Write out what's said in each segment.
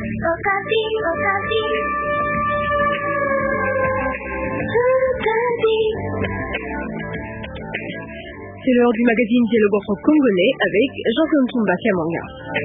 C'est l'heure du magazine Dialogue Afro-Congolais avec Jean-Claude Tumba Kamanga.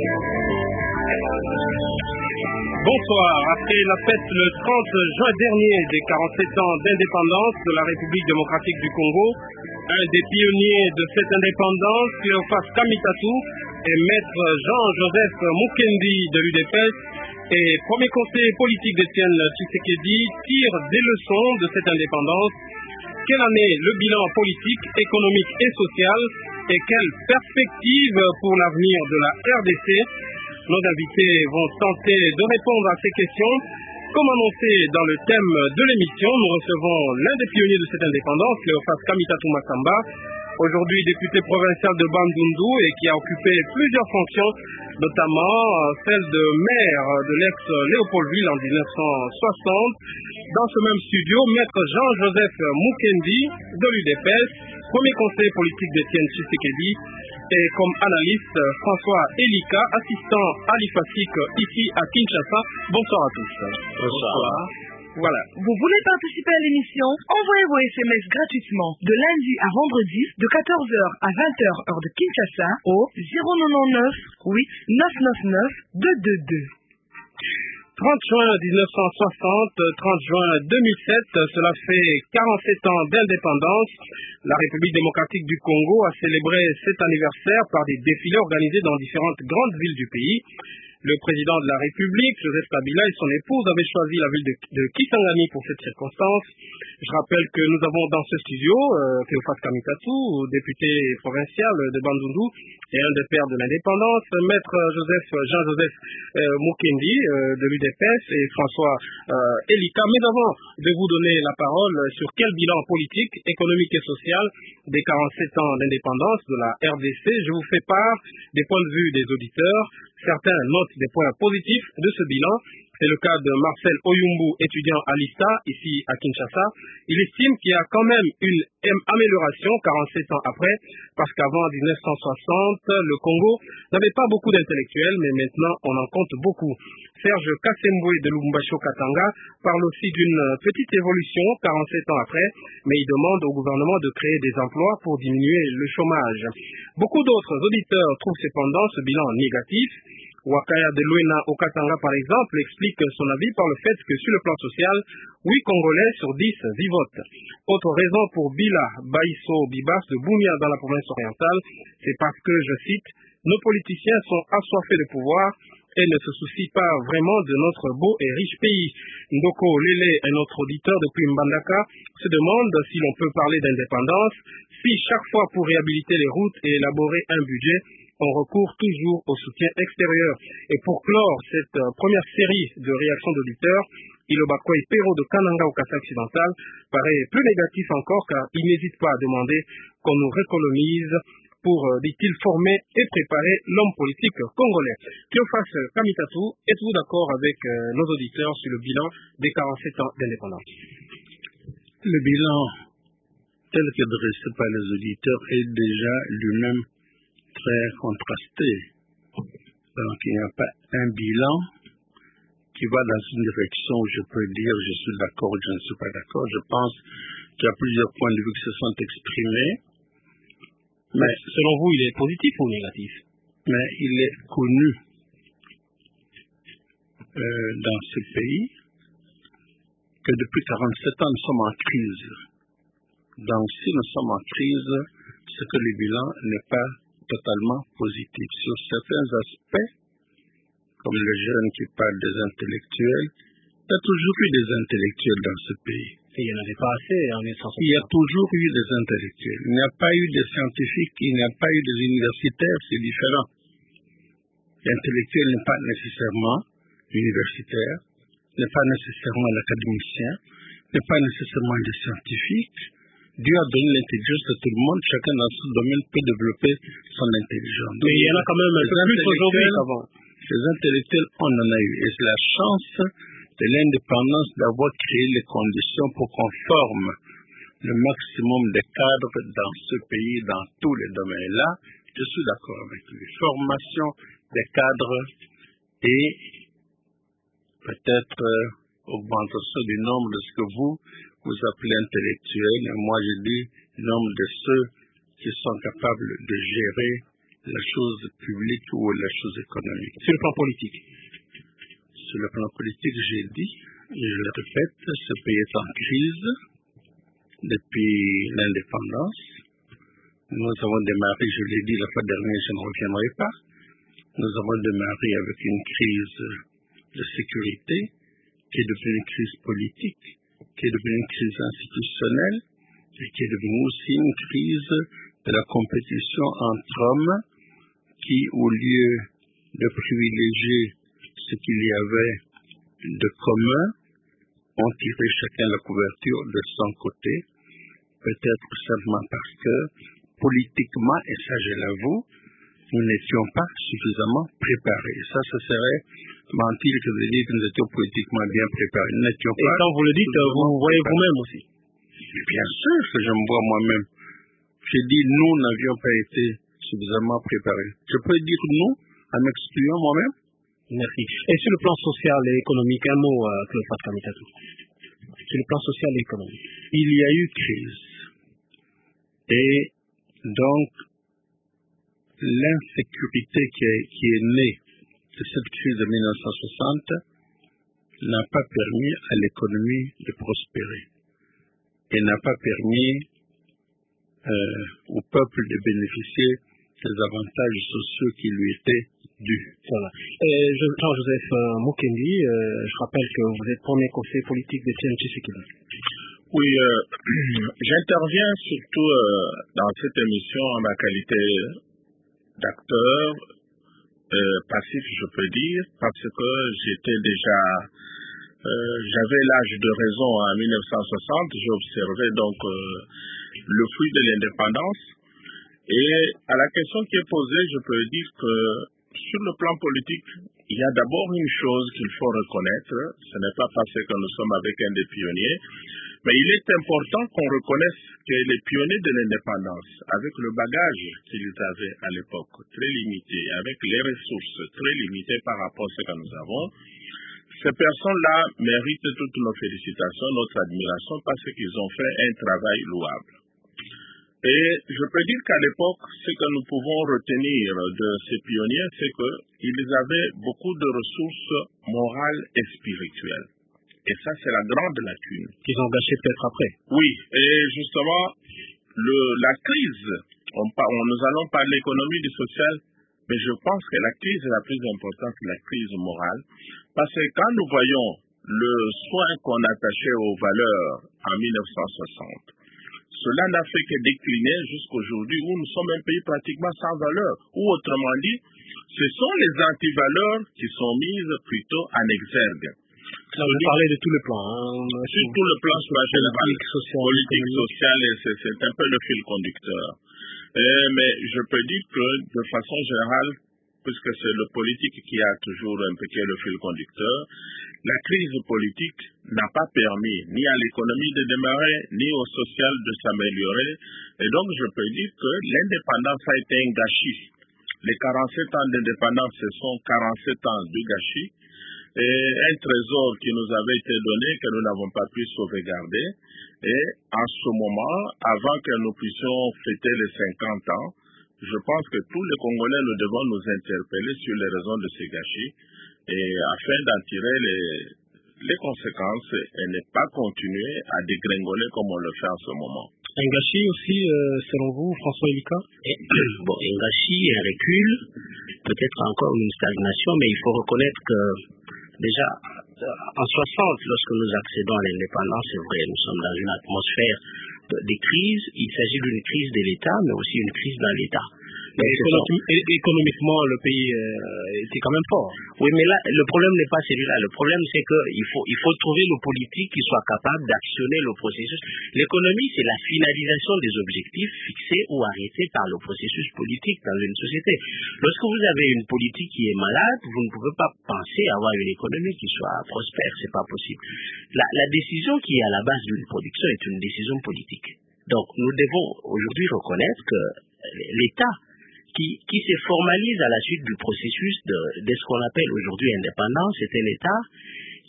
Bonsoir. Après la fête le 30 juin dernier des 47 ans d'indépendance de la République démocratique du Congo, un des pionniers de cette indépendance, Cléophas Kamitatou, et maître Jean-Joseph Mukendi de l'UDPS et premier conseiller politique d'Étienne Tshisekedi tire des leçons de cette indépendance. Quel en est le bilan politique, économique et social et quelles perspectives pour l'avenir de la RDC? Nos invités vont tenter de répondre à ces questions. Comme annoncé dans le thème de l'émission, nous recevons l'un des pionniers de cette indépendance, Cléophas Kamitatou Masamba, aujourd'hui député provincial de Bandundu et qui a occupé plusieurs fonctions, notamment celle de maire de l'ex-Léopoldville en 1960. Dans ce même studio, maître Jean-Joseph Mukendi de l'UDPS, premier conseiller politique d'Étienne Tshisekedi, et comme analyste, François Elika, assistant à l'IFASIC ici à Kinshasa. Bonsoir à tous. Bonsoir. Voilà. Vous voulez participer à l'émission? Envoyez vos SMS gratuitement de lundi à vendredi de 14h à 20h heure de Kinshasa au 099 8 999 222. 30 juin 1960, 30 juin 2007, cela fait 47 ans d'indépendance. La République démocratique du Congo a célébré cet anniversaire par des défilés organisés dans différentes grandes villes du pays. Le président de la République, Joseph Kabila, et son épouse avaient choisi la ville de Kisangani pour cette circonstance. Je rappelle que nous avons dans ce studio Cléophas Kamitatou, député provincial de Bandundu et un des pères de l'indépendance, maître Jean-Joseph Mukendi de l'UDPS et François Elika. Mais avant de vous donner la parole sur quel bilan politique, économique et social des 47 ans d'indépendance de la RDC, je vous fais part des points de vue des auditeurs. Certains notent des points positifs de ce bilan. C'est le cas de Marcel Oyumbu, étudiant à l'ISTA, ici à Kinshasa. Il estime qu'il y a quand même une amélioration 47 ans après, parce qu'avant 1960, le Congo n'avait pas beaucoup d'intellectuels, mais maintenant on en compte beaucoup. Serge Kassembwe de Lubumbashi Katanga parle aussi d'une petite évolution 47 ans après, mais il demande au gouvernement de créer des emplois pour diminuer le chômage. Beaucoup d'autres auditeurs trouvent cependant ce bilan négatif. Wakaya de Luena au Katanga, par exemple, explique son avis par le fait que sur le plan social, 8 Congolais sur 10 y votent. Autre raison pour Bila Baïso Bibas de Bounia dans la province orientale, c'est parce que, je cite, nos politiciens sont assoiffés de pouvoir et ne se soucient pas vraiment de notre beau et riche pays. Ndoko Lele, un autre auditeur depuis Mbandaka, se demande si l'on peut parler d'indépendance, si chaque fois pour réhabiliter les routes et élaborer un budget, on recourt toujours au soutien extérieur. Et pour clore cette première série de réactions d'auditeurs, Ilobakwe Pero de Kananga au Kassa occidental paraît plus négatif encore car il n'hésite pas à demander qu'on nous rééconomise pour, dit-il, former et préparer l'homme politique congolais. Cléophas Kamitatou, êtes-vous d'accord avec nos auditeurs sur le bilan des 47 ans d'indépendance? Le bilan tel que dressé par les auditeurs est déjà lui-même très contrasté. Donc il n'y a pas un bilan qui va dans une direction où je peux dire je suis d'accord ou je ne suis pas d'accord. Je pense qu'il y a plusieurs points de vue qui se sont exprimés. Mais selon vous, il est positif ou négatif? Mais il est connu dans ce pays que depuis 47 ans, nous sommes en crise. Donc si nous sommes en crise, c'est que le bilan n'est pas totalement positif. Sur certains aspects, comme les jeunes qui parlent des intellectuels, il y a toujours eu des intellectuels dans ce pays. Et il n'y en avait pas assez en 1960. Il y a toujours eu des intellectuels. Il n'y a pas eu des scientifiques, il n'y a pas eu des universitaires, c'est différent. L'intellectuel n'est pas nécessairement universitaire, n'est pas nécessairement l'académicien, n'est pas nécessairement des scientifiques. Dieu a donné l'intelligence à tout le monde, chacun dans son domaine peut développer son intelligence. Mais il y en a quand même un peu plus aujourd'hui qu'avant. Ces intellectuels, on en a eu. Et c'est la chance de l'indépendance d'avoir créé les conditions pour qu'on forme le maximum de cadres dans ce pays, dans tous les domaines. Et là, je suis d'accord avec lui. Formation des cadres et peut-être augmentation du nombre de ce que vous appelez intellectuels, et moi je dis le nombre de ceux qui sont capables de gérer la chose publique ou la chose économique. Sur le plan politique. Sur le plan politique, j'ai dit, et je le répète, ce pays est en crise depuis l'indépendance. Nous avons démarré, je l'ai dit la fois dernière, je ne reviendrai pas, nous avons démarré avec une crise de sécurité qui est devenue une crise politique, qui est devenue une crise institutionnelle et qui est devenue aussi une crise de la compétition entre hommes qui, au lieu de privilégier ce qu'il y avait de commun, ont tiré chacun la couverture de son côté, peut-être simplement parce que politiquement, et ça je l'avoue, nous n'étions pas suffisamment préparés. Ça, ce serait mentir que de dire que nous étions politiquement bien préparés. Nous n'étions pas. Et quand vous le dites, vous vous voyez vous-même aussi. Bien sûr que je me vois moi-même. J'ai dit nous n'avions pas été suffisamment préparés. Je peux dire nous en m'excluant moi-même. Merci. Et sur le plan social et économique, un mot, Cléopâtre Kamitatou. Sur le plan social et économique. Il y a eu crise. Et donc, l'insécurité qui est née de cette crise de 1960 n'a pas permis à l'économie de prospérer. Et n'a pas permis au peuple de bénéficier des avantages sociaux qui lui étaient dus. Voilà. Jean-Joseph Mukendi, je rappelle que vous êtes premier conseiller politique de Etienne Tshisekedi. Oui, j'interviens surtout dans cette émission en ma qualité d'acteur passif, je peux dire, parce que j'étais déjà, j'avais l'âge de raison en 1960, j'ai observé donc le fruit de l'indépendance. Et à la question qui est posée, je peux dire que sur le plan politique, il y a d'abord une chose qu'il faut reconnaître, ce n'est pas parce que nous sommes avec un des pionniers, mais il est important qu'on reconnaisse que les pionniers de l'indépendance, avec le bagage qu'ils avaient à l'époque, très limité, avec les ressources très limitées par rapport à ce que nous avons, ces personnes-là méritent toutes nos félicitations, notre admiration, parce qu'ils ont fait un travail louable. Et je peux dire qu'à l'époque, ce que nous pouvons retenir de ces pionniers, c'est qu'ils avaient beaucoup de ressources morales et spirituelles. Et ça, c'est la grande lacune. Qu'ils ont gâché peut-être après. Oui, et justement, la crise, nous allons parler de l'économie, du social, mais je pense que la crise la plus importante, c'est la crise morale, parce que quand nous voyons le soin qu'on attachait aux valeurs en 1960, cela n'a fait que décliner jusqu'aujourd'hui où nous sommes un pays pratiquement sans valeur. Ou autrement dit, ce sont les antivaleurs qui sont mises plutôt en exergue. Vous parlez de tous les plans. Sur tout le plan politique, social, c'est un peu le fil conducteur. Mais je peux dire que de façon générale, puisque c'est le politique qui a toujours impliqué le fil conducteur, la crise politique n'a pas permis ni à l'économie de démarrer, ni au social de s'améliorer. Et donc, je peux dire que l'indépendance a été un gâchis. Les 47 ans d'indépendance, ce sont 47 ans de gâchis. Et un trésor qui nous avait été donné, que nous n'avons pas pu sauvegarder. Et en ce moment, avant que nous puissions fêter les 50 ans, je pense que tous les Congolais, nous devons nous interpeller sur les raisons de ces gâchis et afin d'en tirer les conséquences et ne pas continuer à dégringoler comme on le fait en ce moment. Un gâchis aussi, selon vous, François Elika? Bon, un gâchis, un recul, peut-être encore une stagnation, mais il faut reconnaître que déjà, en 60, lorsque nous accédons à l'indépendance, c'est vrai, nous sommes dans une atmosphère de crise. Il s'agit d'une crise de l'État, mais aussi une crise dans l'État. Économiquement, le pays était quand même fort. Oui, mais là, le problème n'est pas celui-là. Le problème, c'est qu'il faut trouver le politique qui soit capable d'actionner le processus. L'économie, c'est la finalisation des objectifs fixés ou arrêtés par le processus politique dans une société. Lorsque vous avez une politique qui est malade, vous ne pouvez pas penser avoir une économie qui soit prospère. C'est pas possible. La décision qui est à la base d'une production est une décision politique. Donc, nous devons aujourd'hui reconnaître que l'État qui se formalise à la suite du processus de ce qu'on appelle aujourd'hui indépendance, c'est un État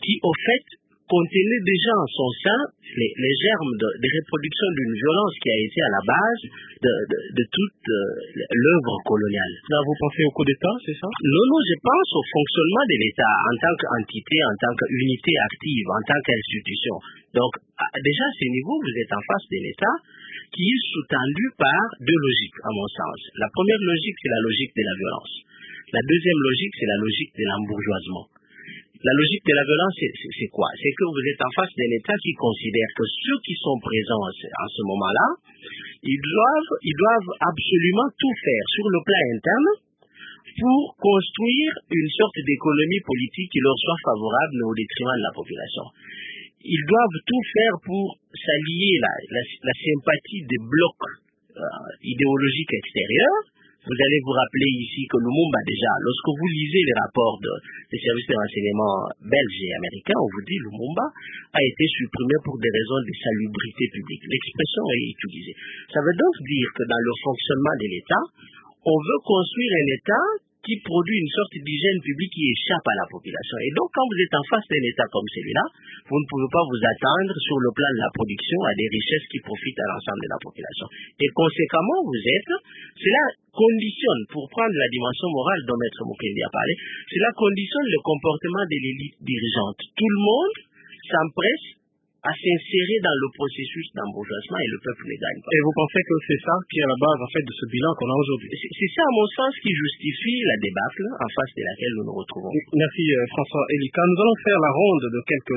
qui au fait contenait déjà en son sein les germes de reproduction d'une violence qui a été à la base de toute l'œuvre coloniale. Là, vous pensez au coup d'État, c'est ça? Non, je pense au fonctionnement de l'État en tant qu'entité, en tant qu'unité active, en tant qu'institution. Donc, déjà à ce niveau, vous êtes en face de l'État qui est sous-tendu par deux logiques, à mon sens. La première logique, c'est la logique de la violence. La deuxième logique, c'est la logique de l'embourgeoisement. La logique de la violence, c'est quoi? C'est que vous êtes en face d'un État qui considère que ceux qui sont présents en ce moment-là, ils doivent absolument tout faire sur le plan interne pour construire une sorte d'économie politique qui leur soit favorable, mais au détriment de la population. Ils doivent tout faire pour s'allier la sympathie des blocs idéologiques extérieurs. Vous allez vous rappeler ici que Lumumba, déjà, lorsque vous lisez les rapports des services de renseignement belges et américains, on vous dit que Lumumba a été supprimé pour des raisons de salubrité publique. L'expression est utilisée. Ça veut donc dire que dans le fonctionnement de l'État, on veut construire un État qui produit une sorte d'hygiène publique qui échappe à la population. Et donc, quand vous êtes en face d'un État comme celui-là, vous ne pouvez pas vous attendre sur le plan de la production à des richesses qui profitent à l'ensemble de la population. Et conséquemment, cela conditionne, pour prendre la dimension morale dont Maître Mukendi a parlé, cela conditionne le comportement de l'élite dirigeante. Tout le monde s'empresse à s'insérer dans le processus d'embourgeoisement et le peuple ne gagne pas. Et vous pensez que c'est ça qui est à la base en fait de ce bilan qu'on a aujourd'hui? C'est ça, à mon sens, qui justifie la débâcle en face de laquelle nous nous retrouvons. Merci François Elika. Nous allons faire la ronde de quelques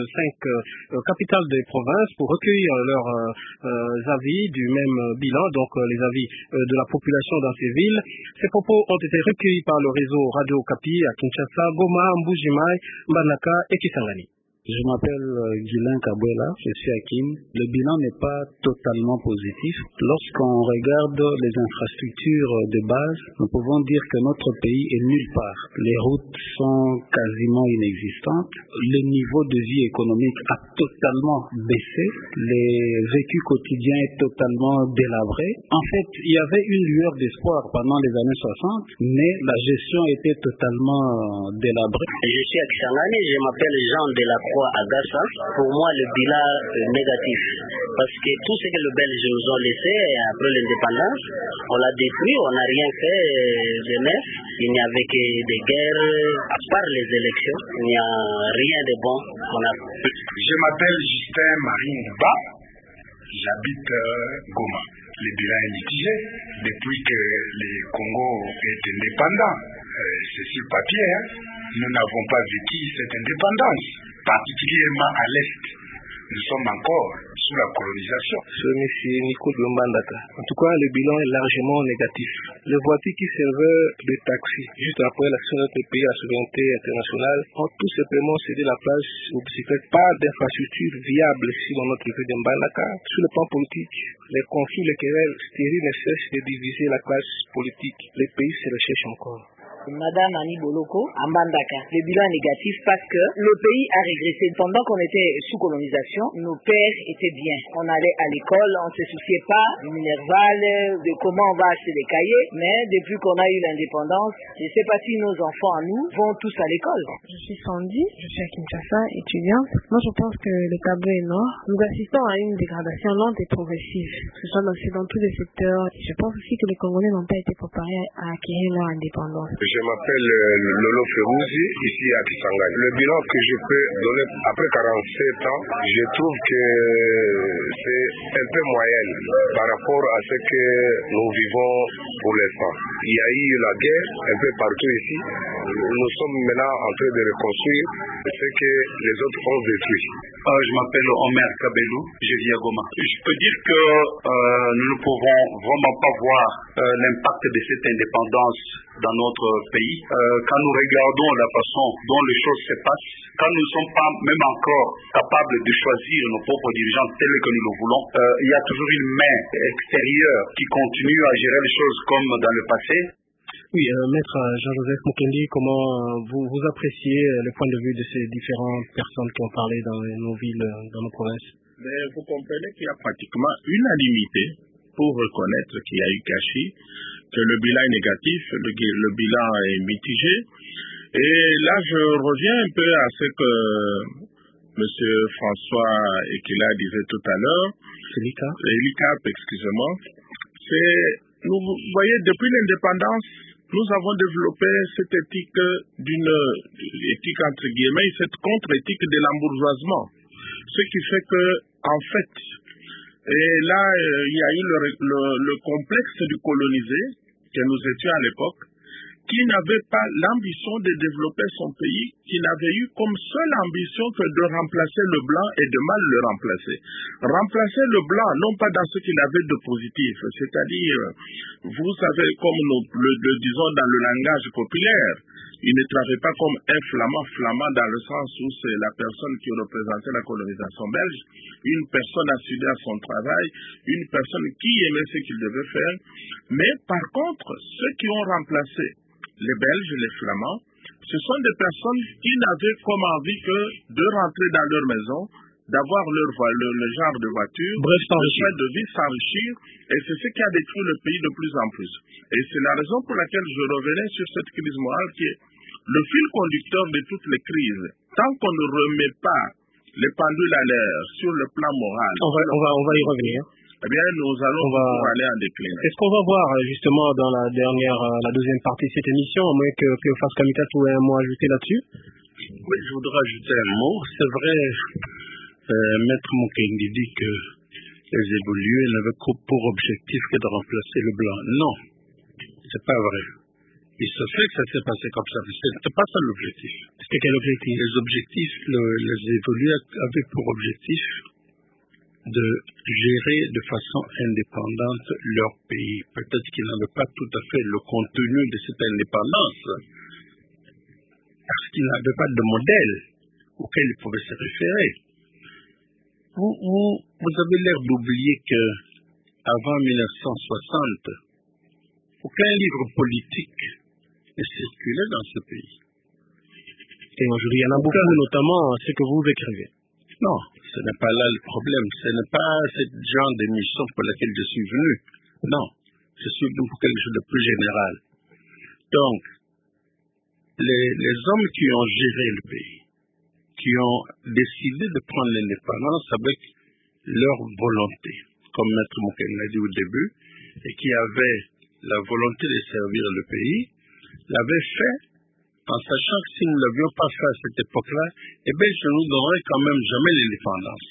5 capitales des provinces pour recueillir leurs avis du même bilan, donc les avis de la population dans ces villes. Ces propos ont été recueillis par le réseau Radio Okapi à Kinshasa, Goma, Mbuji-Mayi, Mbandaka et Kisangani. Je m'appelle Guylain Kabwela, je suis à Kin. Le bilan n'est pas totalement positif. Lorsqu'on regarde les infrastructures de base, nous pouvons dire que notre pays est nulle part. Les routes sont quasiment inexistantes. Le niveau de vie économique a totalement baissé. Le vécu quotidien est totalement délabré. En fait, il y avait une lueur d'espoir pendant les années 60, mais la gestion était totalement délabrée. Je suis à Kisangani, je m'appelle Jean Delacroix à Gassa. Pour moi, le bilan est négatif. Parce que tout ce que les Belges nous ont laissé après l'indépendance, on l'a détruit, on n'a rien fait de neuf. Il n'y avait que des guerres, à part les élections. Il n'y a rien de bon qu'on a fait. Je m'appelle Justin Marie Mouba. J'habite Goma. Le bilan est mitigé. Depuis que le Congo est indépendant, c'est sur papier, nous n'avons pas vécu cette indépendance, particulièrement à l'Est. Nous sommes encore sous la colonisation. Je suis Nico de Mbandaka. En tout cas, le bilan est largement négatif. Les voitures qui servaient de taxi juste après l'action de notre pays à souveraineté internationale ont tout simplement cédé la place aux bicyclettes. Pas d'infrastructure viable ici dans notre ville de Mbandaka. Sur le plan politique, les conflits, les querelles stériles ne cessent de diviser la classe politique. Les pays se recherchent encore. Madame Annie Boloko, à Mbandaka. Le bilan est négatif parce que le pays a régressé. Pendant qu'on était sous colonisation, nos pères étaient bien. On allait à l'école, on ne se souciait pas du minerval, de comment on va acheter des cahiers. Mais depuis qu'on a eu l'indépendance, je ne sais pas si nos enfants à nous vont tous à l'école. Je suis Sandy, je suis à Kinshasa, étudiante. Moi, je pense que le tableau est noir. Nous assistons à une dégradation lente et progressive, que ce soit dans tous les secteurs. Je pense aussi que les Congolais n'ont pas été préparés à acquérir leur indépendance. Je m'appelle Lolo Ferrouzi, ici à Kisangani. Le bilan que je peux donner après 47 ans, je trouve que c'est un peu moyenne par rapport à ce que nous vivons pour l'instant. Il y a eu la guerre un peu partout ici. Nous sommes maintenant en train de reconstruire ce que les autres ont détruit. Je m'appelle Omer Kabelou, je vis à Goma. Je peux dire que nous ne pouvons vraiment pas voir l'impact de cette indépendance dans notre pays. Quand nous regardons la façon dont les choses se passent, quand nous ne sommes pas même encore capables de choisir nos propres dirigeants tels que nous le voulons, il y a toujours une main extérieure qui continue à gérer les choses comme dans le passé. Oui, Maître Jean-Joseph Mukendi, comment vous appréciez le point de vue de ces différentes personnes qui ont parlé dans nos villes, dans nos provinces? Mais vous comprenez qu'il y a pratiquement unanimité pour reconnaître qu'il y a eu gâchis, que le bilan est négatif, le bilan est mitigé. Et là, je reviens un peu à ce que Monsieur François Ekila disait tout à l'heure, Elicap, excusez-moi, vous voyez, depuis l'indépendance, nous avons développé cette éthique éthique entre guillemets, cette contre-éthique de l'embourgeoisement. Ce qui fait que, en fait, et là, il y a eu le complexe du colonisé, que nous étions à l'époque, qui n'avait pas l'ambition de développer son pays, qui n'avait eu comme seule ambition que de remplacer le blanc et de mal le remplacer. Remplacer le blanc, non pas dans ce qu'il avait de positif, c'est-à-dire, vous savez, comme nous le disons dans le langage populaire, il ne travaillait pas comme un flamand dans le sens où c'est la personne qui représentait la colonisation belge, une personne assidue à son travail, une personne qui aimait ce qu'il devait faire, mais par contre, ceux qui ont remplacé les Belges, les Flamands, ce sont des personnes qui n'avaient comme envie que de rentrer dans leur maison, d'avoir le genre de voiture, bref, de vie, s'enrichir, et c'est ce qui a détruit le pays de plus en plus. Et c'est la raison pour laquelle je revenais sur cette crise morale qui est le fil conducteur de toutes les crises. Tant qu'on ne remet pas les pendules à l'air sur le plan moral, on va y revenir. Eh bien, nous allons aller en déclin. Est-ce qu'on va voir justement dans la deuxième partie de cette émission, à moins que Cléophas Kamitatou ait un mot à ajouter là-dessus? Oui, je voudrais ajouter un mot. C'est vrai, Maître Mukendi dit que les évolués n'avaient pour objectif que de remplacer le blanc. Non, c'est pas vrai. Il se fait que ça s'est passé comme ça. C'était pas ça l'objectif. C'était quel objectif? Les objectifs, les évolués avaient pour objectif de gérer de façon indépendante leur pays. Peut-être qu'ils n'avaient pas tout à fait le contenu de cette indépendance, parce qu'ils n'avaient pas de modèle auquel ils pouvaient se référer. Vous avez l'air d'oublier que avant 1960, aucun livre politique ne circulait dans ce pays. Et aujourd'hui, il y en a beaucoup, notamment ce que vous écrivez. Non, ce n'est pas là le problème. Ce n'est pas ce genre d'émission pour laquelle je suis venu. Non, je suis venu pour quelque chose de plus général. Donc, les hommes qui ont géré le pays, qui ont décidé de prendre l'indépendance avec leur volonté, comme Maître Mukendi l'a dit au début, et qui avaient la volonté de servir le pays, l'avaient fait en sachant que si nous ne l'avions pas fait à cette époque-là, eh bien, je nous donnerais quand même jamais l'indépendance.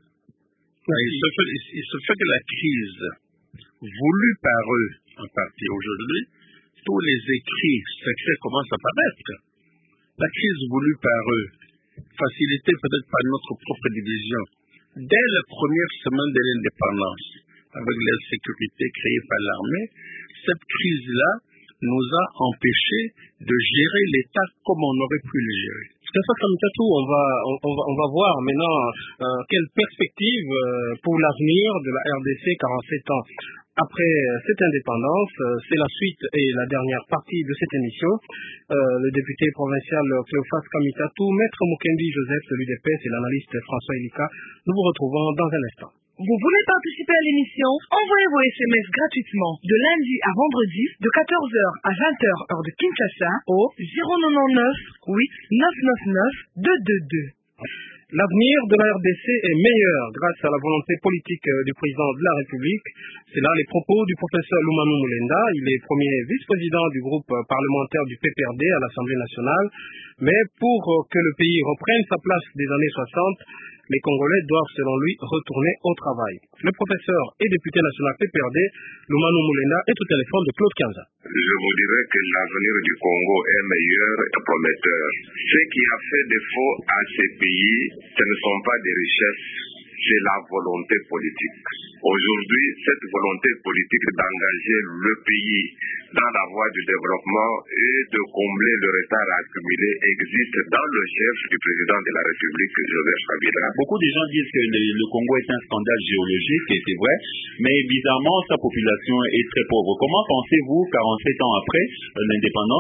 Il se fait que la crise voulue par eux, en partie aujourd'hui, tous les écrits secrets commencent à apparaître. La crise voulue par eux, facilitée peut-être par notre propre division, dès la première semaine de l'indépendance, avec l'insécurité créée par l'armée, cette crise-là nous a empêchés de gérer l'État comme on aurait pu le gérer. Cléophas Kamitatou, on va voir maintenant quelle perspective pour l'avenir de la RDC 47 ans. Après cette indépendance, c'est la suite et la dernière partie de cette émission. Le député provincial Cléophas Kamitatou, Maître Mukendi Joseph de l'UDPS et l'analyste François Elika, nous vous retrouvons dans un instant. Vous voulez participer à l'émission? Envoyez vos SMS gratuitement de lundi à vendredi de 14h à 20h heure de Kinshasa au 099 8 999 222. L'avenir de la RDC est meilleur grâce à la volonté politique du président de la République. C'est là les propos du professeur Lumanou Mulenda. Il est premier vice-président du groupe parlementaire du PPRD à l'Assemblée nationale. Mais pour que le pays reprenne sa place des années 60, les Congolais doivent, selon lui, retourner au travail. Le professeur et député national PPRD, Lumanou Mulenda, est au téléphone de Claude Kanza. Je vous dirais que l'avenir du Congo est meilleur et prometteur. Ce qui a fait défaut à ces pays, ce ne sont pas des richesses, c'est la volonté politique. Aujourd'hui, cette volonté politique d'engager le pays dans la voie du développement et de combler le retard accumulé existe dans le chef du président de la République, Joseph Kabila. Beaucoup de gens disent que le Congo est un scandale géologique, et c'est vrai, mais bizarrement, sa population est très pauvre. Comment pensez-vous, 47 ans après l'indépendance,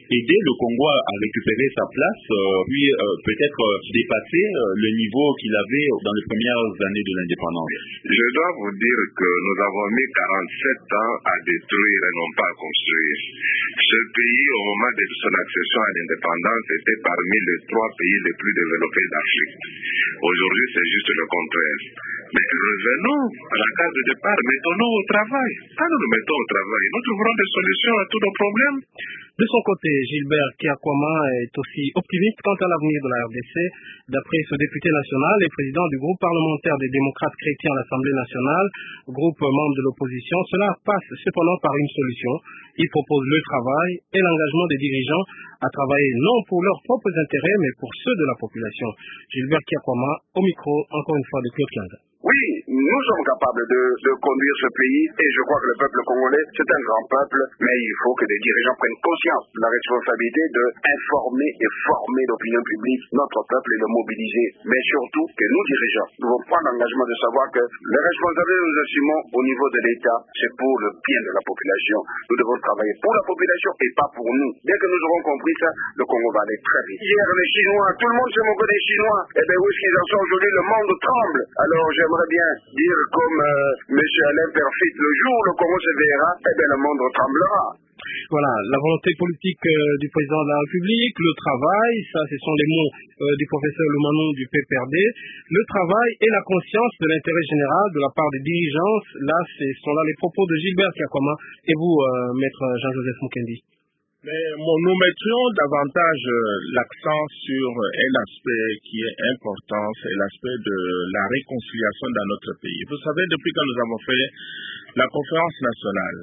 aider le Congo à récupérer sa place, puis peut-être dépasser le niveau qu'il avait dans les premières années de l'indépendance. Je dois vous dire que nous avons mis 47 ans à détruire et non pas à construire. Ce pays, au moment de son accession à l'indépendance, était parmi les 3 pays les plus développés d'Afrique. Aujourd'hui, c'est juste le contraire. Mais revenons à la case de départ, mettons-nous au travail. Quand nous nous mettons au travail, nous trouverons des solutions à tous nos problèmes. De son côté, Gilbert Kiakwama est aussi optimiste quant à l'avenir de la RDC. D'après ce député national et président du groupe parlementaire des démocrates chrétiens à l'Assemblée nationale, groupe membre de l'opposition, cela passe cependant par une solution. Il propose le travail et l'engagement des dirigeants à travailler non pour leurs propres intérêts, mais pour ceux de la population. Gilbert Kiakwama, au micro, encore une fois, de Claude Kianza. Oui, nous sommes capables de conduire ce pays et je crois que le peuple congolais, c'est un grand peuple, mais il faut que les dirigeants prennent conscience de la responsabilité d'informer et former l'opinion publique, notre peuple et le mobiliser. Mais surtout que nous dirigeants devons prendre l'engagement de savoir que les responsabilités que nous assumons au niveau de l'État, c'est pour le bien de la population. Nous devons travailler pour la population et pas pour nous. Dès que nous aurons compris ça, le Congo va aller très vite. Hier, les Chinois, tout le monde se moque des Chinois. Eh bien, où est-ce qu'ils en sont aujourd'hui? Le monde tremble. Alors, j'aimerais bien dire comme M. Alain Perfit, le jour où le Congo se verra, eh bien le monde tremblera. Voilà, la volonté politique du président de la République, le travail, ça ce sont les mots du professeur Lumanou du PPRD, le travail et la conscience de l'intérêt général de la part des dirigeants, là ce sont là les propos de Gilbert Kiakwama et vous, maître Jean-Joseph Mukendi. Mais nous mettrions davantage l'accent sur un aspect qui est important, c'est l'aspect de la réconciliation dans notre pays. Vous savez, depuis que nous avons fait la conférence nationale,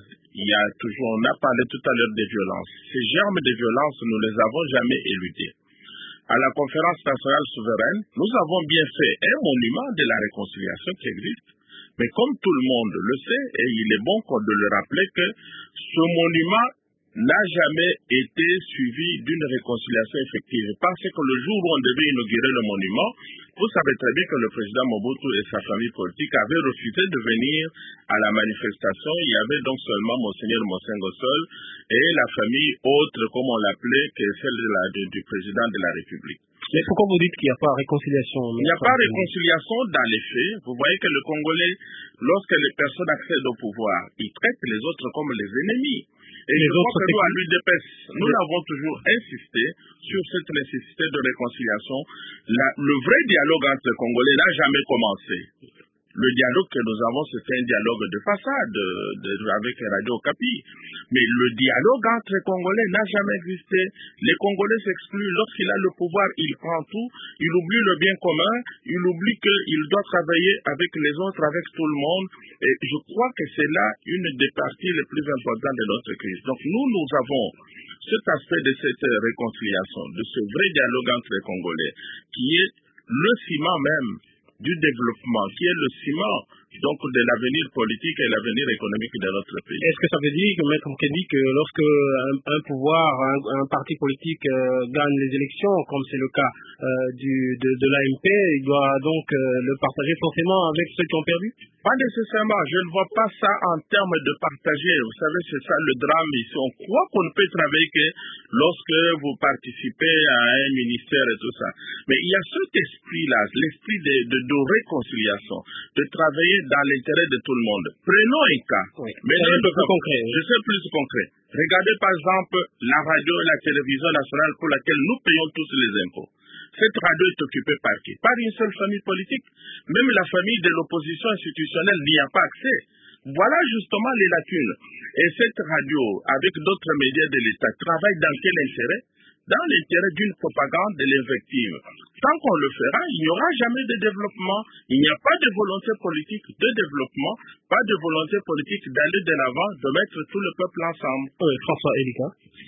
on a parlé tout à l'heure des violences. Ces germes de violence, nous ne les avons jamais éludés. À la conférence nationale souveraine, nous avons bien fait un monument de la réconciliation qui existe. Mais comme tout le monde le sait, et il est bon de le rappeler que ce monument n'a jamais été suivi d'une réconciliation effective. Parce que le jour où on devait inaugurer le monument, vous savez très bien que le président Mobutu et sa famille politique avaient refusé de venir à la manifestation. Il y avait donc seulement Monseigneur Mosengo seul et la famille autre, comme on l'appelait, que celle du président de la République. Mais pourquoi vous dites qu'il n'y a pas de réconciliation? Il n'y a pas de réconciliation dans les faits. Vous voyez que le Congolais, lorsque les personnes accèdent au pouvoir, ils traitent les autres comme les ennemis. Et je crois que nous, à l'UDPS, nous avons toujours insisté sur cette nécessité de réconciliation. Le vrai dialogue entre les Congolais n'a jamais commencé. Le dialogue que nous avons, c'est un dialogue de façade avec Radio Okapi. Mais le dialogue entre les Congolais n'a jamais existé. Les Congolais s'excluent. Lorsqu'il a le pouvoir, il prend tout. Il oublie le bien commun. Il oublie qu'il doit travailler avec les autres, avec tout le monde. Et je crois que c'est là une des parties les plus importantes de notre crise. Donc nous avons cet aspect de cette réconciliation, de ce vrai dialogue entre les Congolais, qui est le ciment même du développement, qui est le ciment donc de l'avenir politique et l'avenir économique de notre pays. Est-ce que ça veut dire, Maître Mukendi, que lorsque un pouvoir, un parti politique gagne les élections, comme c'est le cas de l'AMP, il doit donc le partager forcément avec ceux qui ont perdu? Pas nécessairement. Je ne vois pas ça en termes de partager. Vous savez, c'est ça le drame ici. On croit qu'on ne peut travailler que lorsque vous participez à un ministère et tout ça. Mais il y a cet esprit-là, l'esprit de réconciliation, de travailler dans l'intérêt de tout le monde. Prenons un cas. Oui. Mais c'est un peu plus concret. Je sais plus concret. Regardez par exemple la radio et la télévision nationale pour laquelle nous payons tous les impôts. Cette radio est occupée par qui? Par une seule famille politique. Même la famille de l'opposition institutionnelle n'y a pas accès. Voilà justement les lacunes. Et cette radio, avec d'autres médias de l'État, travaille dans quel intérêt? Dans l'intérêt d'une propagande de l'invective. Tant qu'on le fera, il n'y aura jamais de développement. Il n'y a pas de volonté politique de développement, pas de volonté politique d'aller de l'avant, de mettre tout le peuple ensemble. François Elika.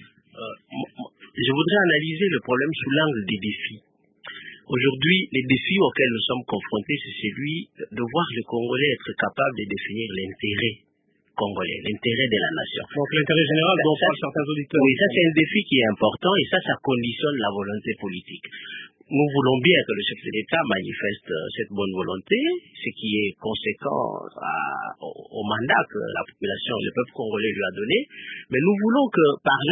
Je voudrais analyser le problème sous l'angle des défis. Aujourd'hui, les défis auxquels nous sommes confrontés, c'est celui de voir le Congolais être capable de définir l'intérêt congolais, l'intérêt de la nation. Donc l'intérêt général dont parlent certains auditeurs. Oui, ça c'est un défi qui est important et ça conditionne la volonté politique. Nous voulons bien que le chef de l'État manifeste cette bonne volonté, ce qui est conséquent au mandat que la population, le peuple congolais lui a donné, mais nous voulons que par là,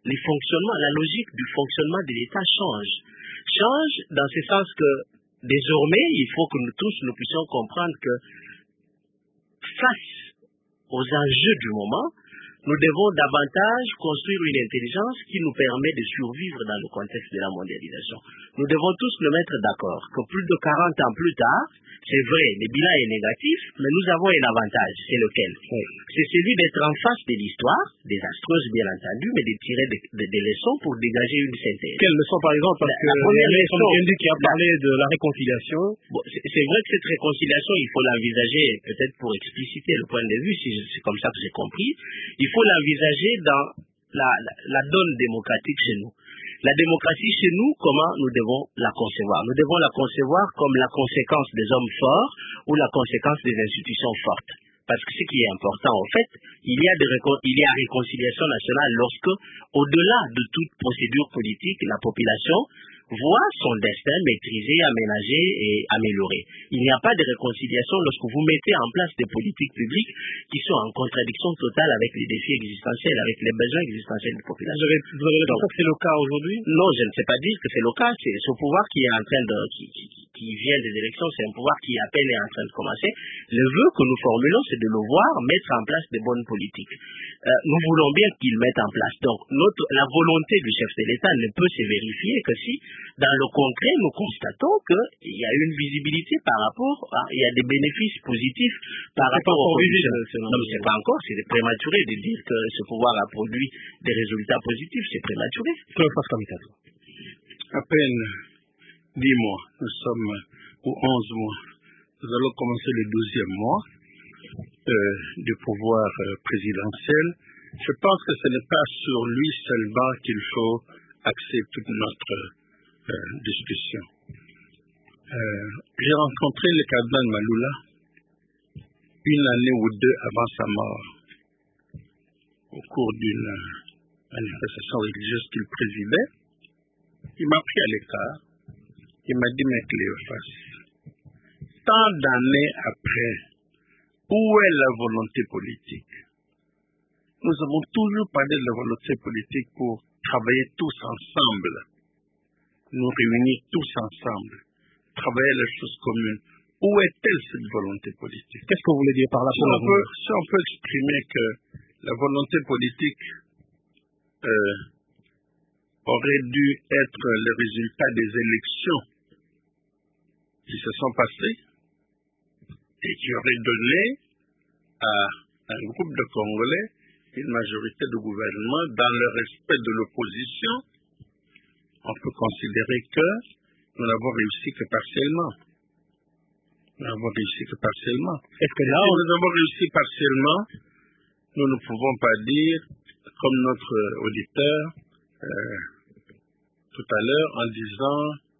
la logique du fonctionnement de l'État change. Change dans ce sens que désormais, il faut que nous tous nous puissions comprendre que face aux enjeux du moment, nous devons davantage construire une intelligence qui nous permet de survivre dans le contexte de la mondialisation. Nous devons tous nous mettre d'accord que plus de 40 ans plus tard, c'est vrai, le bilan est négatif, mais nous avons un avantage, c'est lequel? C'est celui d'être en face de l'histoire, désastreuse bien entendu, mais de tirer des leçons pour dégager une synthèse. Quelles leçons par exemple? Parce que la première leçon qui a parlé de la réconciliation. Bon, c'est vrai que cette réconciliation, il faut l'envisager, peut-être pour expliciter le point de vue, si c'est comme ça que j'ai compris, il faut l'envisager dans la donne démocratique chez nous. La démocratie chez nous, comment nous devons la concevoir? Nous devons la concevoir comme la conséquence des hommes forts ou la conséquence des institutions fortes. Parce que ce qui est important, en fait, il y a réconciliation nationale lorsque, au-delà de toute procédure politique, la population voit son destin maîtrisé, aménagé et amélioré. Il n'y a pas de réconciliation lorsque vous mettez en place des politiques publiques qui sont en contradiction totale avec les défis existentiels, avec les besoins existentiels des populations. Vous avez l'impression que c'est le cas aujourd'hui? Non, je ne sais pas dire que c'est le cas. C'est ce pouvoir qui est en train de, qui vient des élections, c'est un pouvoir qui à peine est en train de commencer. Le vœu que nous formulons, c'est de le voir mettre en place des bonnes politiques. Nous voulons bien qu'il mette en place. Donc, la volonté du chef de l'État ne peut se vérifier que si, dans le concret, nous constatons qu'il y a une visibilité par rapport il y a des bénéfices positifs par rapport au positif. Non, mais c'est pas encore, c'est prématuré de dire que ce pouvoir a produit des résultats positifs, c'est prématuré. À peine 10 mois, nous sommes aux 11 mois. Nous allons commencer le 12e mois du pouvoir présidentiel. Je pense que ce n'est pas sur lui seulement qu'il faut axer toute notre discussion. J'ai rencontré le cardinal Maloula une année ou deux avant sa mort, au cours d'une manifestation religieuse qu'il présidait. Il m'a pris à l'écart. Il m'a dit, mais Cléophas, tant d'années après, où est la volonté politique? Nous avons toujours parlé de la volonté politique pour travailler tous ensemble, nous réunir tous ensemble, travailler les choses communes. Où est-elle cette volonté politique? Qu'est-ce que vous voulez dire par là? Si on peut exprimer que la volonté politique aurait dû être le résultat des élections qui se sont passées et qui auraient donné à un groupe de Congolais une majorité de gouvernement dans le respect de l'opposition, on peut considérer que nous n'avons réussi que partiellement. Nous n'avons réussi que partiellement. Est-ce que là, si nous avons réussi partiellement, nous ne pouvons pas dire, comme notre auditeur tout à l'heure, en disant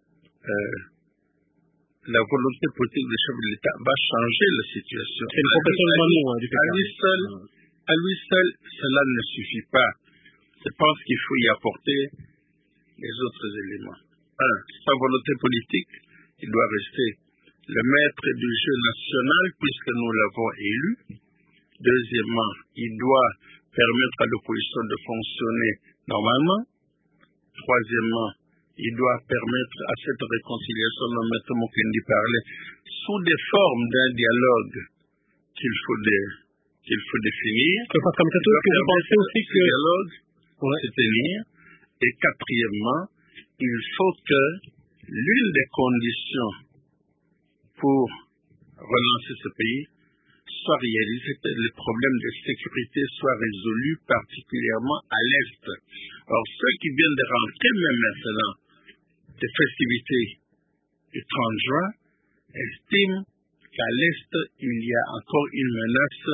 la volonté politique des chefs de l'État va changer la situation. C'est une confession de nous. À lui seul, cela ne suffit pas. Je pense qu'il faut y apporter les autres éléments. Un, sa volonté politique, il doit rester le maître du jeu national puisque nous l'avons élu. Deuxièmement, il doit permettre à l'opposition de fonctionner normalement. Troisièmement, il doit permettre à cette réconciliation dont M. Mukendi parlait sous des formes d'un dialogue qu'il faut définir. Parce que vous pensez aussi que ce dialogue se tenir. Et quatrièmement, il faut que l'une des conditions pour relancer ce pays soit réalisée, que les problèmes de sécurité soient résolus particulièrement à l'Est. Or, ceux qui viennent de rentrer même maintenant des festivités du 30 juin estiment qu'à l'Est, il y a encore une menace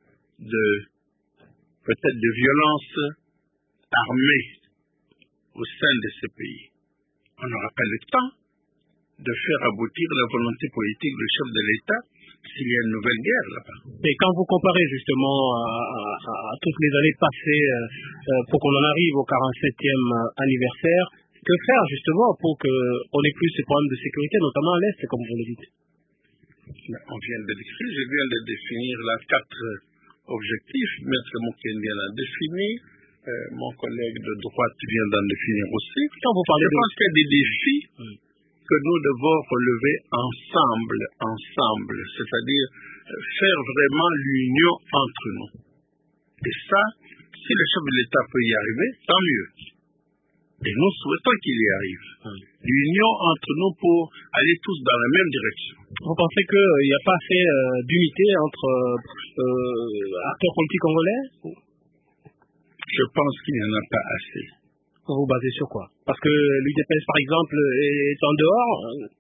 peut-être de violence armée au sein de ce pays. On n'aura pas le temps de faire aboutir la volonté politique du chef de l'État s'il y a une nouvelle guerre là-bas. Et quand vous comparez justement à toutes les années passées pour qu'on en arrive au 47e anniversaire, que faire justement pour qu'on ait plus ces problèmes de sécurité, notamment à l'Est, comme vous le dites? On vient de décrire, je viens de définir là 4 objectifs. Maître Mukendi a défini. mon collègue de droite vient d'en définir aussi. Quand vous parlez je pense qu'il y a des défis que nous devons relever ensemble, c'est-à-dire faire vraiment l'union entre nous. Et ça, si le chef de l'État peut y arriver, tant mieux. Et nous souhaitons qu'il y arrive. L'union entre nous pour aller tous dans la même direction. Vous pensez qu'il n'y a pas assez d'unité entre acteurs politiques congolais? Je pense qu'il n'y en a pas assez. Vous vous basez sur quoi? Parce que l'UDPS, par exemple, est en dehors.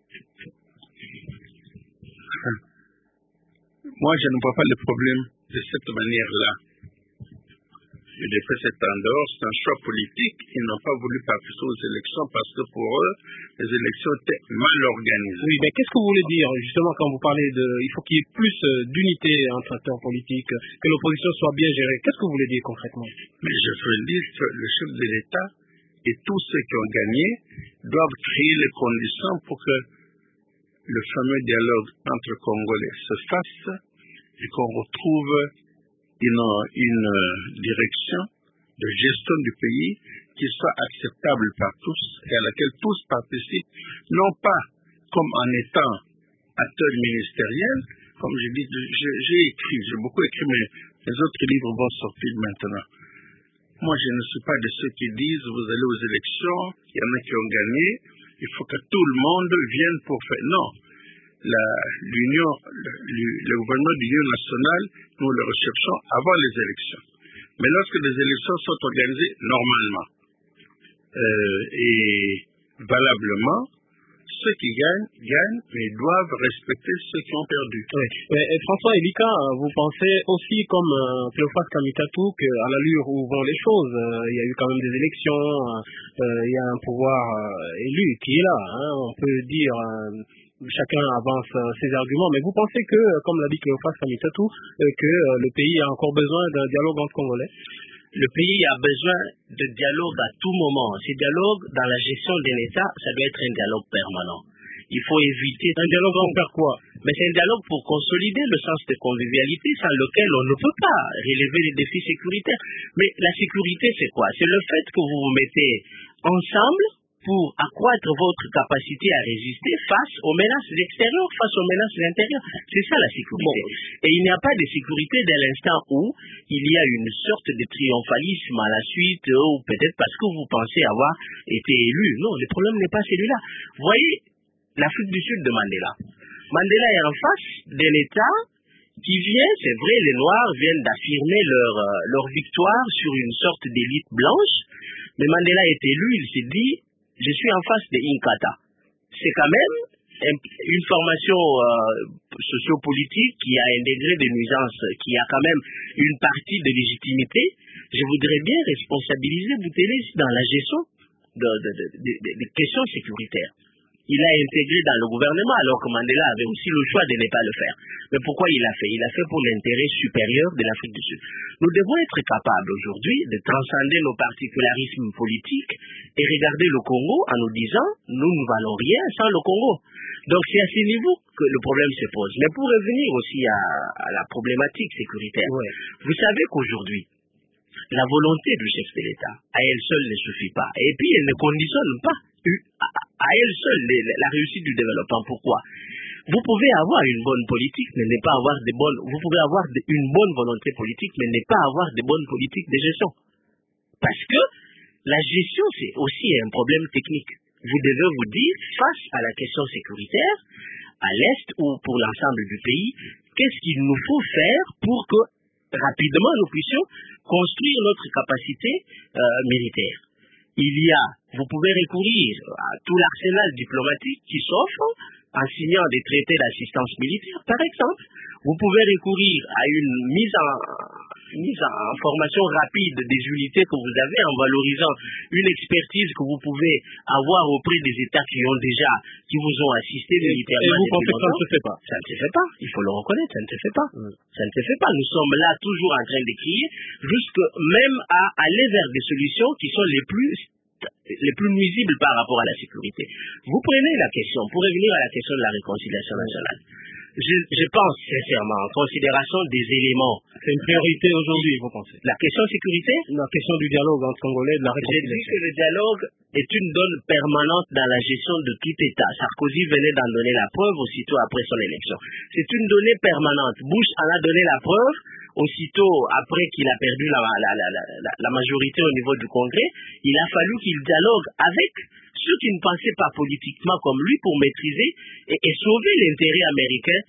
Moi, je ne vois pas le problème de cette manière-là. L'UDPS est en dehors, c'est un choix politique. Ils n'ont pas voulu participer aux élections parce que pour eux, les élections étaient mal organisées. Oui, mais qu'est-ce que vous voulez dire, justement, quand vous parlez de... Il faut qu'il y ait plus d'unité entre acteurs politiques, que l'opposition soit bien gérée. Qu'est-ce que vous voulez dire concrètement? Mais je veux dire que le chef de l'État et tous ceux qui ont gagné doivent créer les conditions pour que le fameux dialogue entre Congolais se fasse et qu'on retrouve une direction de gestion du pays qui soit acceptable par tous et à laquelle tous participent, non pas comme en étant acteur ministériel, comme je dis, j'ai beaucoup écrit, mais les autres livres vont sortir maintenant. Moi, je ne suis pas de ceux qui disent, vous allez aux élections, il y en a qui ont gagné, il faut que tout le monde vienne pour faire. Non. Le gouvernement de l'Union nationale, nous le recherchons avant les élections. Mais lorsque les élections sont organisées normalement et valablement, ceux qui gagnent, mais doivent respecter ceux qui ont perdu. Oui. Et François Elika, vous pensez aussi comme Cléophas Kamitatou qu'à l'allure où vont les choses, il y a eu quand même des élections, il y a un pouvoir élu qui est là, on peut dire... chacun avance ses arguments, mais vous pensez que, comme l'a dit Cléophas Kamitatou, que le pays a encore besoin d'un dialogue entre Congolais? Le pays a besoin de dialogue à tout moment. Ce dialogue, dans la gestion de l'État, ça doit être un dialogue permanent. Il faut éviter... Un dialogue pour faire quoi? Mais c'est un dialogue pour consolider le sens de convivialité sans lequel on ne peut pas relever les défis sécuritaires. Mais la sécurité, c'est quoi? C'est le fait que vous vous mettez ensemble pour accroître votre capacité à résister face aux menaces extérieures, face aux menaces intérieures. C'est ça la sécurité. Et il n'y a pas de sécurité dès l'instant où il y a une sorte de triomphalisme à la suite, ou peut-être parce que vous pensez avoir été élu. Non, le problème n'est pas celui-là. Vous voyez, l'Afrique du Sud de Mandela. Mandela est en face d'un État qui vient, c'est vrai, les Noirs viennent d'affirmer leur victoire sur une sorte d'élite blanche, mais Mandela est élu, il s'est dit, je suis en face de Inkatha. C'est quand même une formation sociopolitique qui a un degré de nuisance, qui a quand même une partie de légitimité. Je voudrais bien responsabiliser Boutelé dans la gestion des questions sécuritaires. Il a intégré dans le gouvernement alors que Mandela avait aussi le choix de ne pas le faire. Mais pourquoi il l'a fait? Il l'a fait pour l'intérêt supérieur de l'Afrique du Sud. Nous devons être capables aujourd'hui de transcender nos particularismes politiques et regarder le Congo en nous disant nous ne valons rien sans le Congo. Donc c'est à ce niveau que le problème se pose. Mais pour revenir aussi à la problématique sécuritaire, vous savez qu'aujourd'hui, la volonté du chef de l'État, à elle seule ne suffit pas. Et puis elle ne conditionne pas à elle seule la réussite du développement. Pourquoi? Vous pouvez avoir une bonne politique, mais ne pas avoir de bonnes... Vous pouvez avoir une bonne volonté politique, mais ne pas avoir de bonnes politiques de gestion. Parce que la gestion, c'est aussi un problème technique. Vous devez vous dire, face à la question sécuritaire, à l'Est ou pour l'ensemble du pays, qu'est-ce qu'il nous faut faire pour que rapidement nous puissions construire notre capacité militaire. Vous pouvez recourir à tout l'arsenal diplomatique qui s'offre en signant des traités d'assistance militaire, par exemple. Vous pouvez recourir à une mise en formation rapide des unités que vous avez en valorisant une expertise que vous pouvez avoir auprès des États qui vous ont assisté militairement. Et vous pensez que ça ne se fait pas? Ça ne se fait pas. Il faut le reconnaître, ça ne se fait pas. Ça ne se fait pas. Nous sommes là toujours en train de crier, jusque même à aller vers des solutions qui sont les plus nuisibles par rapport à la sécurité. Vous prenez la question, pour revenir à la question de la réconciliation nationale. Je pense sincèrement, en considération des éléments. C'est une priorité aujourd'hui, vous pensez? La question sécurité? La question du dialogue entre Congolais, de la réconciliation. J'ai dit que le dialogue est une donne permanente dans la gestion de tout État. Sarkozy venait d'en donner la preuve aussitôt après son élection. C'est une donnée permanente. Bush en a donné la preuve aussitôt après qu'il a perdu la majorité au niveau du Congrès. Il a fallu qu'il dialogue avec ceux qui ne pensaient pas politiquement comme lui pour maîtriser et sauver l'intérêt américain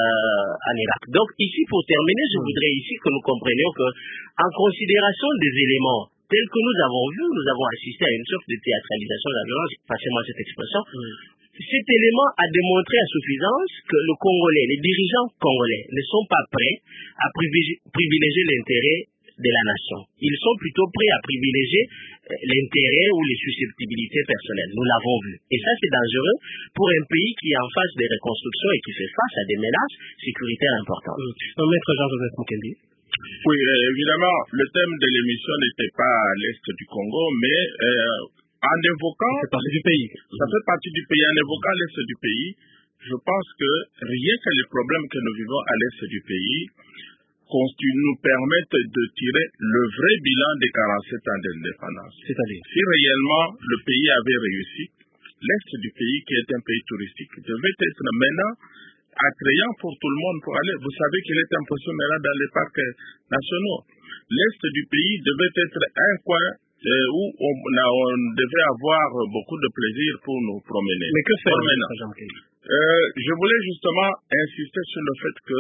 en Irak. Donc ici, pour terminer, je voudrais ici que nous comprenions que, en considération des éléments tels que nous avons vus, nous avons assisté à une sorte de théâtralisation de la violence, passez-moi cette expression. Cet élément a démontré à suffisance que le Congolais, les dirigeants congolais ne sont pas prêts à privilégier l'intérêt de la nation. Ils sont plutôt prêts à privilégier l'intérêt ou les susceptibilités personnelles. Nous l'avons vu. Et ça, c'est dangereux pour un pays qui est en phase de reconstruction et qui fait face à des menaces sécuritaires importantes. Maître Jean-Joseph Mukendi. Oui, évidemment, le thème de l'émission n'était pas à l'est du Congo, mais en évoquant... Ça fait partie du pays. Ça fait partie du pays. En évoquant l'est du pays, je pense que rien que les problèmes que nous vivons à l'est du pays nous permettent de tirer le vrai bilan des 47 ans d'indépendance. C'est-à-dire, si réellement le pays avait réussi, l'est du pays, qui est un pays touristique, devait être maintenant attrayant pour tout le monde pour aller. Vous savez qu'il est impossible maintenant dans les parcs nationaux. L'est du pays devait être un coin où on devait avoir beaucoup de plaisir pour nous promener. Mais que faire maintenant? Je voulais justement insister sur le fait que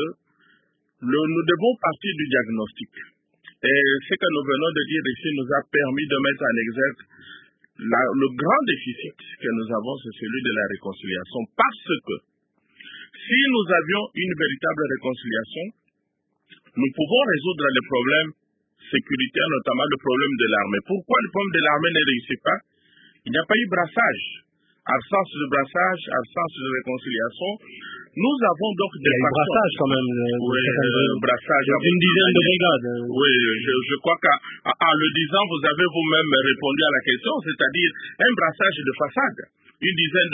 nous devons partir du diagnostic. Et ce que nous venons de dire ici nous a permis de mettre en exergue le grand déficit que nous avons, c'est celui de la réconciliation. Parce que si nous avions une véritable réconciliation, nous pouvons résoudre les problèmes sécuritaires, notamment le problème de l'armée. Pourquoi le problème de l'armée ne réussit pas? Il n'y a pas eu brassage. Absence de brassage, absence de réconciliation. Nous avons donc des brassage quand même. Oui, brassage. Une dizaine de brigades. Oui, je crois qu'en le disant, vous avez vous-même répondu à la question, c'est-à-dire un brassage de façade. Une dizaine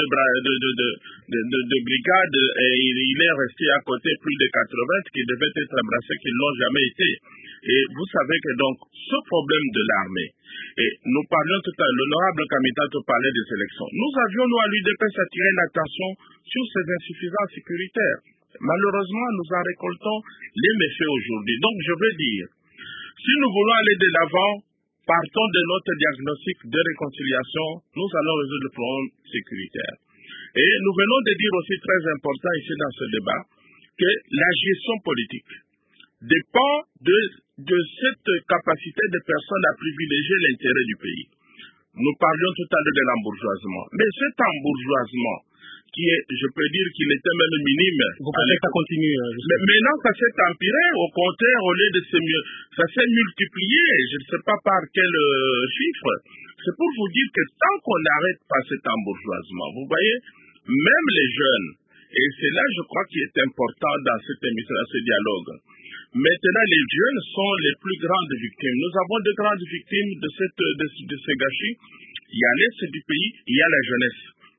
de brigades, et il est resté à côté plus de 80 qui devaient être brassés, qui n'ont jamais été. Et vous savez que donc, ce problème de l'armée, et nous parlions tout à l'heure, l'honorable Kamitato parlait des élections. Nous avions, nous, à l'UDPS, attiré l'attention sur ces insuffisances sécuritaires. Malheureusement, nous en récoltons les méfaits aujourd'hui. Donc, je veux dire, si nous voulons aller de l'avant, partons de notre diagnostic de réconciliation, nous allons résoudre le problème sécuritaire. Et nous venons de dire aussi très important ici dans ce débat, que la gestion politique dépend de cette capacité des personnes à privilégier l'intérêt du pays. Nous parlions tout à l'heure de l'embourgeoisement. Mais cet embourgeoisement, qui est, je peux dire qu'il était même minime. Vous pensez que ça continue? Mais maintenant, ça s'est empiré. Au contraire, au lieu de ça s'est multiplié. Je ne sais pas par quel chiffre. C'est pour vous dire que tant qu'on n'arrête pas cet embourgeoisement, vous voyez, même les jeunes, et c'est là, je crois, qu'il est important dans cette émission, dans ce dialogue. Maintenant, les jeunes sont les plus grandes victimes. Nous avons de grandes victimes de ce gâchis. Il y a l'est du pays, il y a la jeunesse.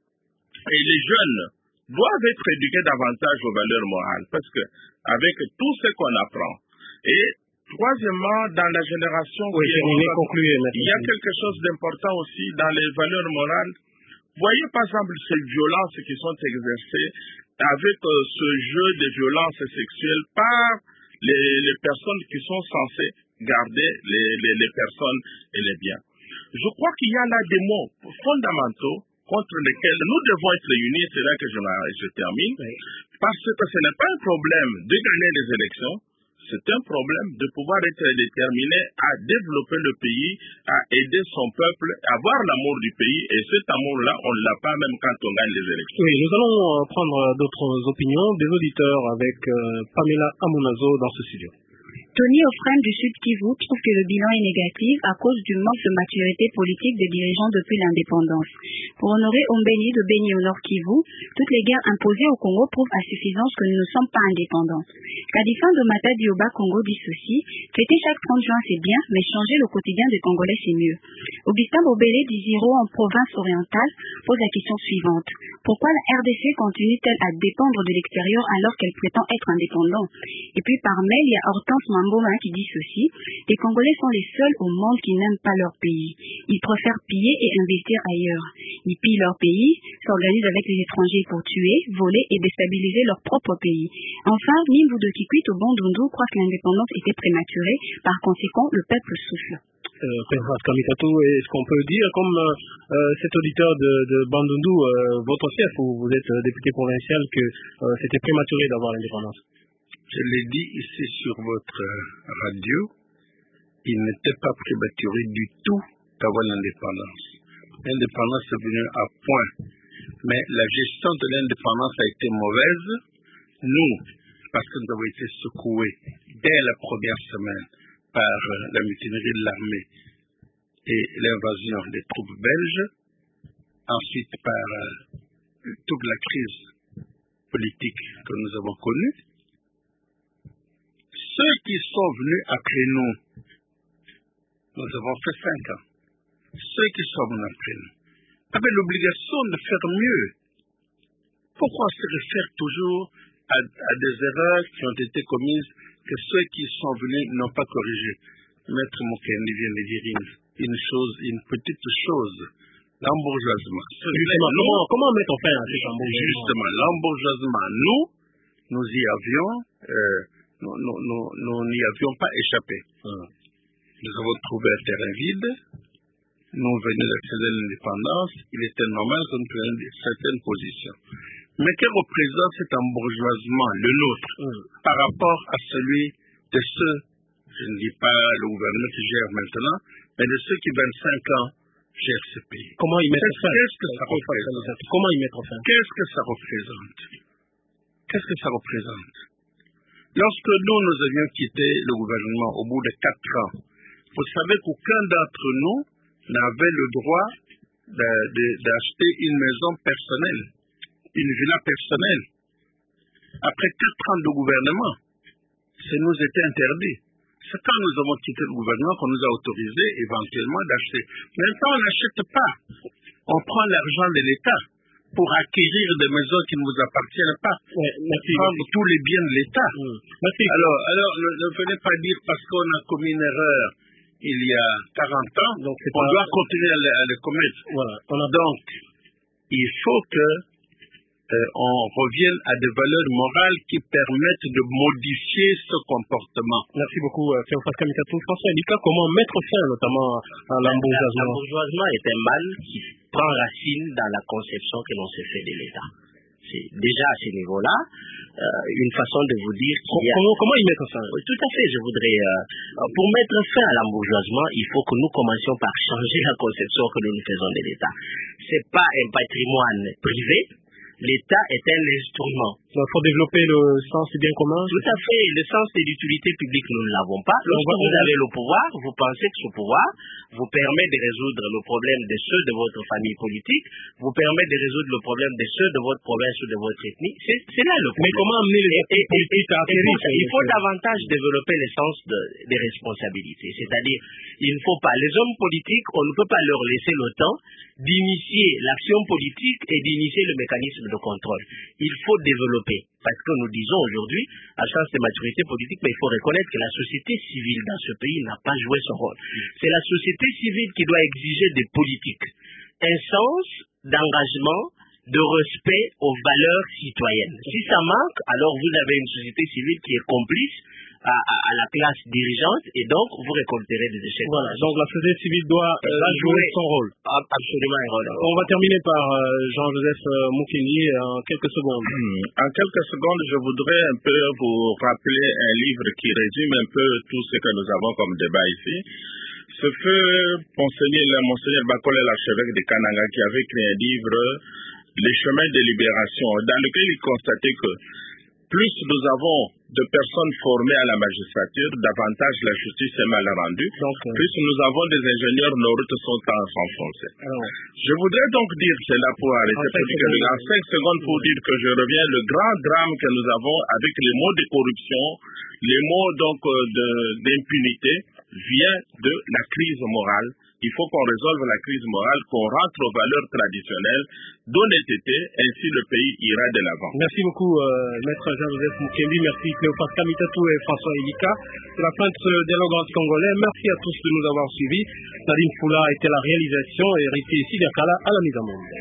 Et les jeunes doivent être éduqués davantage aux valeurs morales, parce que avec tout ce qu'on apprend, et troisièmement, dans la génération il y a quelque chose d'important aussi dans les valeurs morales. Voyez par exemple ces violences qui sont exercées avec ce jeu de violences sexuelles par les personnes qui sont censées garder les personnes et les biens. Je crois qu'il y a là des mots fondamentaux contre lesquels nous devons être unis, c'est là que je termine, parce que ce n'est pas un problème de gagner les élections, c'est un problème de pouvoir être déterminé à développer le pays, à aider son peuple, à avoir l'amour du pays, et cet amour-là, on ne l'a pas même quand on gagne les élections. Oui, nous allons prendre d'autres opinions des auditeurs avec Pamela Amunazo dans ce studio. Tony Ofrem du Sud Kivu trouve que le bilan est négatif à cause du manque de maturité politique des dirigeants depuis l'indépendance. Pour Honoré Ombeni de Beni au Nord Kivu, toutes les guerres imposées au Congo prouvent à suffisance que nous ne sommes pas indépendants. Kadifin de Mata Dioba Congo dit ceci: fêter chaque 30 juin c'est bien, mais changer le quotidien des Congolais c'est mieux. Augustin Bobélé d'Iziro en province orientale pose la question suivante: pourquoi la RDC continue-t-elle à dépendre de l'extérieur alors qu'elle prétend être indépendante? Et puis par mail, il y a Hortense Mamboma qui dit ceci: les Congolais sont les seuls au monde qui n'aiment pas leur pays. Ils préfèrent piller et investir ailleurs. Ils pillent leur pays, s'organisent avec les étrangers pour tuer, voler et déstabiliser leur propre pays. Enfin, Nimbu de Kikwit au Bandundu croit que l'indépendance était prématurée. Par conséquent, le peuple souffle. Est-ce qu'on peut dire, comme cet auditeur de Bandundu, votre chef, où vous êtes député provincial, que c'était prématuré d'avoir l'indépendance? Je l'ai dit ici sur votre radio, il n'était pas prématuré du tout d'avoir l'indépendance. L'indépendance est venue à point, mais la gestion de l'indépendance a été mauvaise. Nous, parce que nous avons été secoués dès la première semaine par la mutinerie de l'armée et l'invasion des troupes belges, ensuite par toute la crise politique que nous avons connue. Ceux qui sont venus après nous, nous avons fait 5 ans. Ceux qui sont venus après nous avaient l'obligation de faire mieux. Pourquoi on se réfère toujours à des erreurs qui ont été commises que ceux qui sont venus n'ont pas corrigé? Maître Mokendi vient de dire une petite chose: l'embourgeoisement. Comment mettre fin à cet embourgeoisement? Justement, l'embourgeoisement, nous y avions, nous n'y avions pas échappé. Nous avons trouvé un terrain vide. Nous venions d'accéder à l'indépendance. Il était normal que nous prenions certaines positions. Mais que représente cet embourgeoisement, le nôtre, par rapport à celui de ceux, je ne dis pas le gouvernement qui gère maintenant, mais de ceux qui 25 ans gèrent ce pays? Comment y mettre fin? Qu'est-ce que ça représente? Comment y mettre fin? Qu'est-ce que ça représente? Qu'est-ce que ça représente? Lorsque nous avions quitté le gouvernement au bout de 4 ans, vous savez qu'aucun d'entre nous n'avait le droit d'acheter une maison personnelle, une villa personnelle. Après 4 ans de gouvernement, ça nous était interdit. C'est quand nous avons quitté le gouvernement qu'on nous a autorisé éventuellement d'acheter. Maintenant, on n'achète pas. On prend l'argent de l'État pour acquérir des maisons qui ne vous appartiennent pas. Prendre tous les biens de l'État. Alors, ne venez pas dire parce qu'on a commis une erreur il y a 40 ans, donc on doit continuer à le commettre. Voilà. Donc, il faut que on revienne à des valeurs morales qui permettent de modifier ce comportement. Merci beaucoup, Théophile Kamikatou. François Elika, comment mettre fin notamment à l'embourgeoisement? L'embourgeoisement est un mal qui prend racine dans la conception que l'on s'est fait de l'État. C'est déjà à ce niveau-là une façon de vous dire comment y mettre fin? Tout à fait, je voudrais pour mettre fin à l'embourgeoisement, il faut que nous commencions par changer la conception que nous nous faisons de l'État. C'est pas un patrimoine privé. L'État est un instrument. Il faut développer le sens du bien commun. Tout à fait. Le sens de l'utilité publique, nous ne l'avons pas. Lorsque vous avez le pouvoir, vous pensez que ce pouvoir vous permet de résoudre le problème de ceux de votre famille politique, vous permet de résoudre le problème de ceux de votre province ou de votre ethnie. C'est là le problème. Mais comment amener les politiques à atterrir? Il faut davantage développer le sens des responsabilités. C'est-à-dire, il ne faut pas, les hommes politiques, on ne peut pas leur laisser le temps d'initier l'action politique et d'initier le mécanisme de contrôle. Il faut développer. Parce que nous disons aujourd'hui, à chance de maturité politique, mais il faut reconnaître que la société civile dans ce pays n'a pas joué son rôle. C'est la société civile qui doit exiger des politiques un sens d'engagement, de respect aux valeurs citoyennes. Si ça manque, alors vous avez une société civile qui est complice à la classe dirigeante et donc vous récolterez des échecs. Voilà, donc la société civile doit jouer son rôle. Absolument un rôle. On va terminer par Jean-Joseph Moukini en quelques secondes. En quelques secondes, je voudrais un peu vous rappeler un livre qui résume un peu tout ce que nous avons comme débat ici. Ce fut Monseigneur Bakole, l'archevêque de Kananga, qui avait écrit un livre, Les chemins de libération, dans lequel il constatait que plus nous avons de personnes formées à la magistrature, davantage la justice est mal rendue. Plus nous avons des ingénieurs, nos routes sont enfoncées. Je voudrais donc dire cela pour arrêter, en 5 secondes pour dire que je reviens, le grand drame que nous avons avec les mots de corruption, les mots donc d'impunité, vient de la crise morale. Il faut qu'on résolve la crise morale, qu'on rentre aux valeurs traditionnelles d'honnêteté, ainsi le pays ira de l'avant. Merci beaucoup, Maître Jean-Joseph Mukembi, merci Cléopâtre Kamitatou et François Elika. C'est la fin de ce dialogue congolais. Merci à tous de nous avoir suivis. Nadine Foula était la réalisation et Riti Sidiakala à la mise en monde.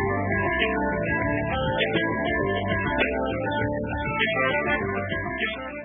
Thank you.